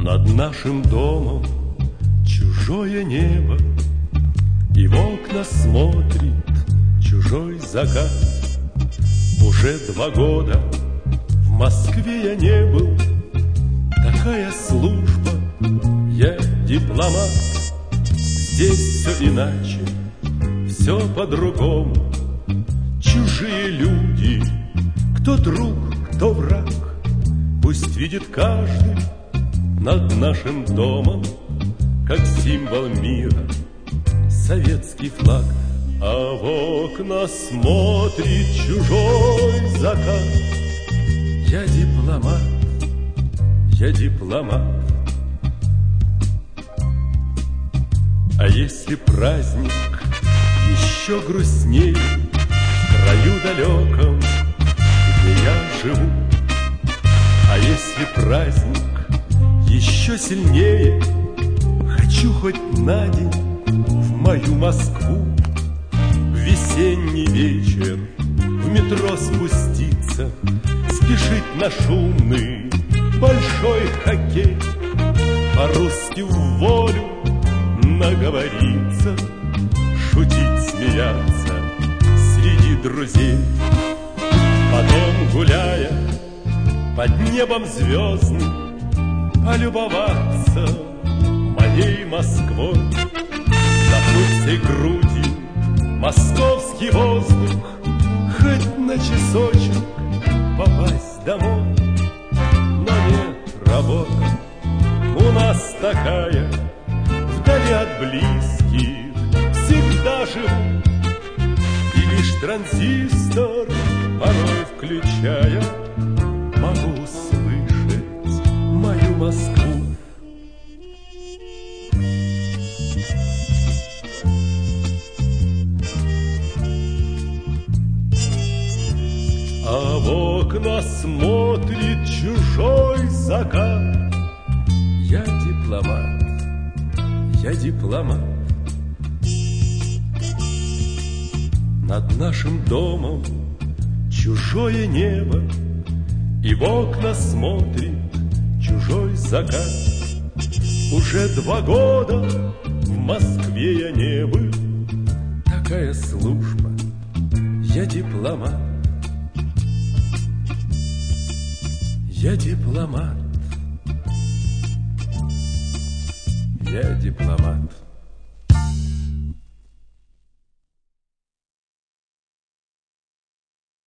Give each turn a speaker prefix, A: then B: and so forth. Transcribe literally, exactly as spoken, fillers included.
A: Над нашим домом чужое небо, и в окна смотрит чужой закат. Уже два года в Москве я не был, такая служба, я дипломат. Здесь все иначе, все по-другому. Чужие люди, кто друг, кто враг, пусть видит каждый над нашим домом, как символ мира, советский флаг. А в окна смотрит чужой закат. Я дипломат, я дипломат. А если праздник еще грустнее в краю далеком, где я живу, а если праздник еще сильнее, хочу хоть на день в мою Москву. В весенний вечер в метро спуститься, спешить на шумный большой хоккей, по-русски в волю наговориться, шутить, смеяться среди друзей. Потом, гуляя под небом звездным, полюбоваться моей Москвой. Вдохнуть всей грудью московский воздух, хоть на часочек попасть домой. Но нет, работа у нас такая, вдали от близких всегда живу. И лишь транзистор порой включая, могу услышать мою Москву. А в окна смотрит чужой закат. Я дипломат, я дипломат. Над нашим домом чужое небо, и в окна смотрит чужой закат. Уже два года в Москве я не был, такая служба, я дипломат. Я дипломат, я дипломат.